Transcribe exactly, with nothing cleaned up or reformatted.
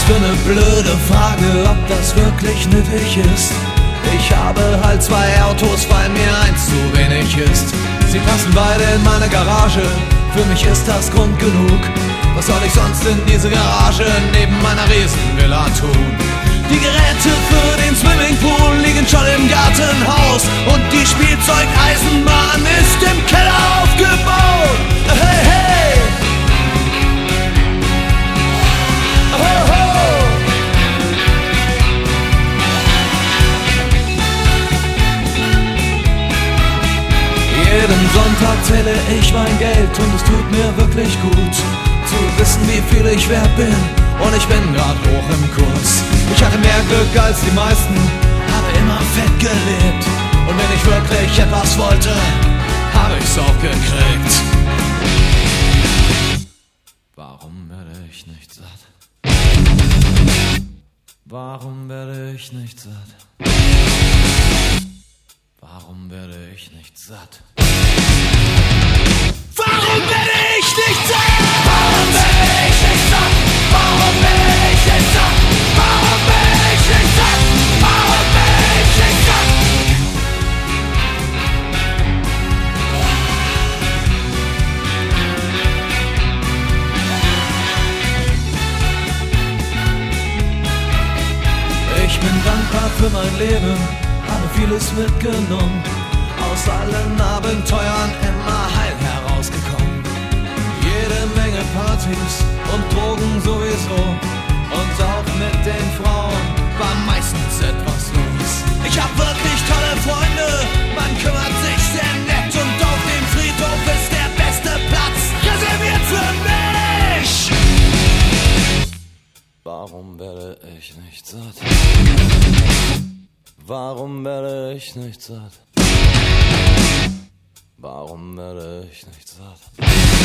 für eine blöde Frage, ob das wirklich nötig ist. Ich habe halt zwei Autos, weil mir eins zu wenig ist. Sie passen beide in meine Garage, für mich ist das Grund genug. Was soll ich sonst in diese Garage neben meiner Riesenvilla tun? Die Geräte für den Swimmingpool liegen schon im Gartenhaus und die Spielzeugeisenbahn ist im Keller aufgebaut. Hey, hey! Oh, oh. Jeden Sonntag zähle ich mein Geld und es tut mir wirklich gut zu wissen, wie viel ich wert bin, und ich bin grad hoch im Kurs. Ich hatte mehr Glück als die meisten, habe immer fett gelebt, und wenn ich wirklich etwas wollte, habe ich's auch gekriegt. Warum werde ich nicht satt? Warum werde ich nicht satt? Warum werde ich nicht satt? Warum werde ich nicht satt? Warum werde ich nicht satt? Warum werde ich nicht satt? Warum werde ich nicht satt? Warum werde ich nicht satt? Ich bin dankbar für mein Leben, habe vieles mitgenommen, aus allen Abenteuern immer heil herausgekommen. Jede Menge Partys und Drogen sowieso, und auch mit den Frauen war meistens etwas los. Ich hab wirklich tolle Freunde, man kümmert sich sehr nett, und auf dem Friedhof ist der beste Platz reserviert für mich. Warum werde ich nicht satt? Warum werde ich nicht satt? Warum werde ich nicht satt?